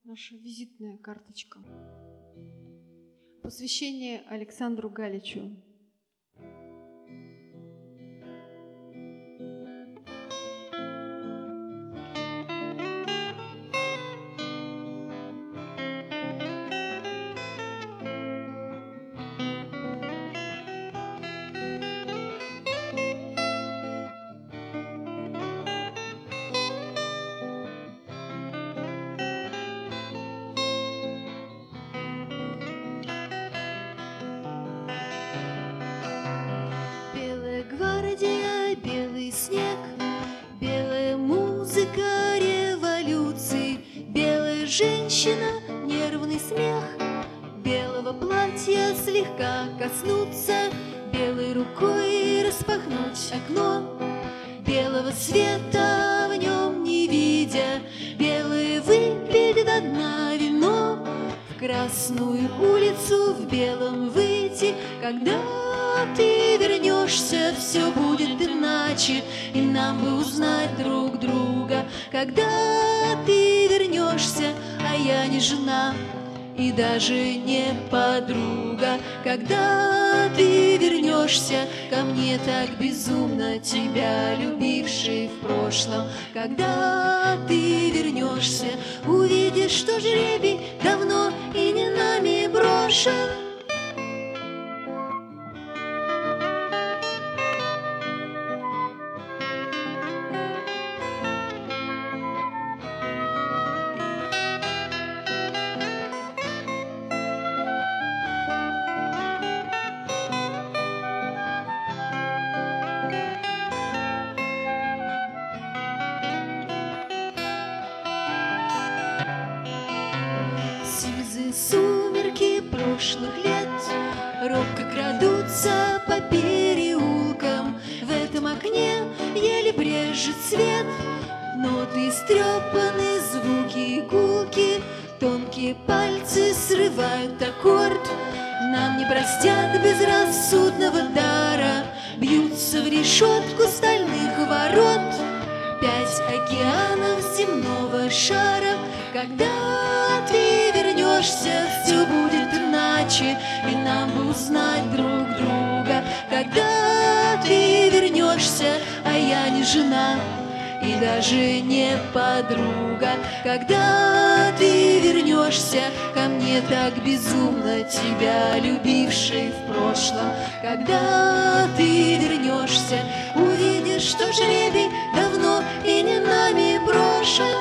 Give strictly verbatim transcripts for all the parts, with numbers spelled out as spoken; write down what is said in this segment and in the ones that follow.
наша визитная карточка. Посвящение Александру Галичу. Гвардия, белый снег, белая музыка революции, белая женщина, нервный смех, белого платья слегка коснуться, белой рукой распахнуть окно, белого света в нем не видя, белое выпить до дна вино, в Красную улицу в белом выйти, когда ты вернешься, все будет иначе, и нам бы узнать друг друга. Когда ты вернешься, а я не жена и даже не подруга. Когда ты вернешься ко мне так безумно, тебя любивший в прошлом. Когда ты вернешься, увидишь, что жребий давно и не нами брошен. Сумерки прошлых лет робко крадутся по переулкам. В этом окне еле брежет свет, ноты истрепаны, звуки гулки, тонкие пальцы срывают аккорд. Нам не простят безрассудного дара, бьются в решетку стальных ворот. Пять океанов земного шара. Когда ты вернешься, все будет иначе, и нам бы узнать друг друга. Когда ты вернешься, а я не жена и даже не подруга. Когда ты вернешься ко мне так безумно, тебя любивший в прошлом. Когда ты вернешься, увидишь, что жребий давно и не нами брошен.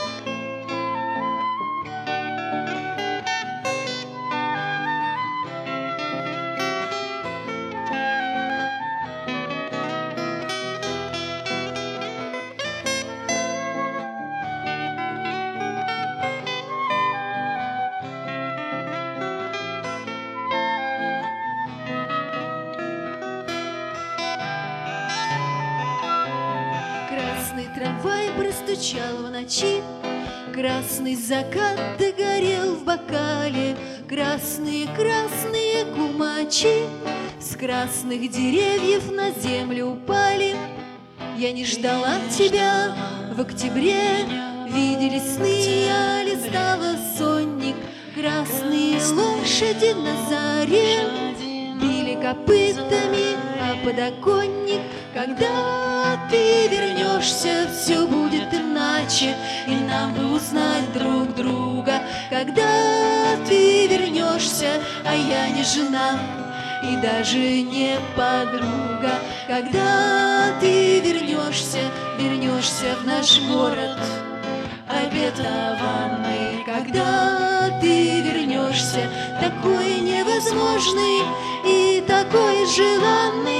Красный трамвай простучал в ночи, красный закат догорел в бокале, красные-красные кумачи с красных деревьев на землю упали. Я не ждала тебя в октябре, виделись сны, я листала сонник, красные лошади на заре били копытами о подоконник. Когда ты вернешься, все будет иначе, и нам бы узнать друг друга. Когда ты вернешься, а я не жена и даже не подруга. Когда ты вернешься, вернешься в наш город обетованный. Когда ты вернешься, такой невозможный и такой желанный.